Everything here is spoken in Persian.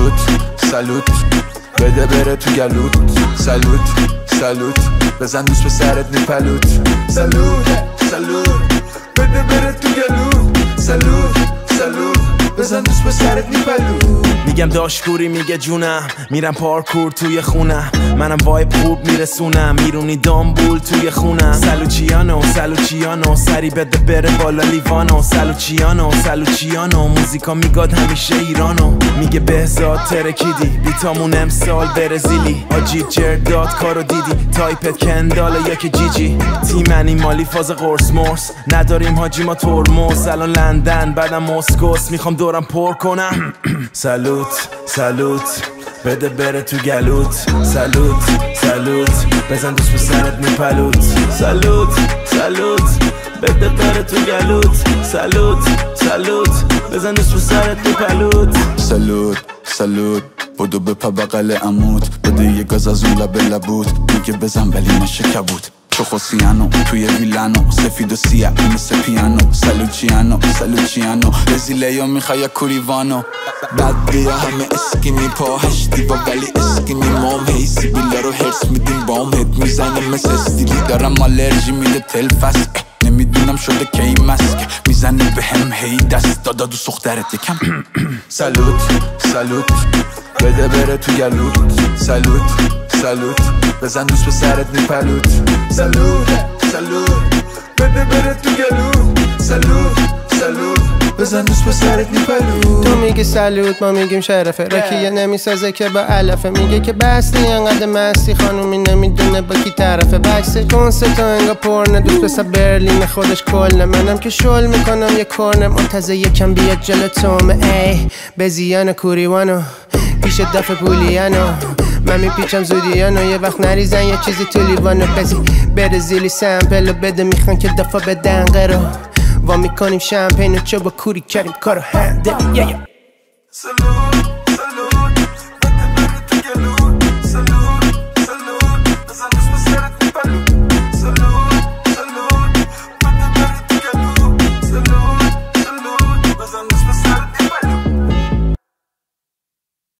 سالوت بده بره تو گلوت. سالوت بزن دوست به سرت میپلوت. سالوت بده بره تو گلوت. سالوت بزن دوست به سرت میپلوت. میگم داشکوری میگه جونم، میرم پارکور توی خونم، منم وایب خوب میرسونم، میرونی دامبول توی خونم. سالوچیانو سری بده بره بالا لیوانو. سالوچیانو موزیکا میگاد همیشه ایرانو. میگه بهزاد ترکیدی بیتامون امسال برزیلی. آجی جرداد کارو دیدی تایپت کنداله یا که جیجی. تیمنی مالی فاز قرص مرس نداریم حاجی ما ترمز. الان لندن بعدم مسکوس میخوام دورم پر کنم. سالوت بده بره تو گلوت. سالوت بزن دوست به سرت میپلوت. سالوت بده بره تو گلوت. سالوت بزن دوست به سرت میپلوت. سالوت بدو بپا بغل عمود. بده یه گاز از اون لب لبود. میگه بزن ولی نشه کبود. چوخوسیانو توی ویلانو سفید و سیاه مثل پیانو. سالوچیانو رزیلیو میخوای کوریوانو. بعد بیا همه اسکینی پا هشتی با ولی اسکینی مام. هی سیبیلا رو هرس میدیم بام. هد میزنه مثل استیلی دارم آلرژی میده تلفست. نمیدونم شده کی مسک میزنه به هم. هی دست دادا دو سخترت یکم. سالوت بده بره تو گلوت. سالوت بزن دوست به سرت میپلوت. سالوت بده بره تو گلوت. سالوت بزن دوست به سرت میپلوت. تو میگی سالوت ما میگیم شرفه. راکیه نمیسازه که با علفه. میگه که بستی انقدر مستی خانومی نمیدونه با کی طرفه. بکسه کنسرت انگا پرنه دوست پسر برلین خودش کلنه. منم که شل میکنم یه کرنه منتظر یکم بیاد جلوتومه. ای بزیان کوریوانو پیش دفع پولیانو. من میپیچم زودیانو یه وقت نریزن یه چیزی تو لیوانو. بزی برزیلی سمپلو بده میخوان که دفع بدن قرو. وا میکنیم شمپین و چوبا کوری کردیم کارو هندل. سالوت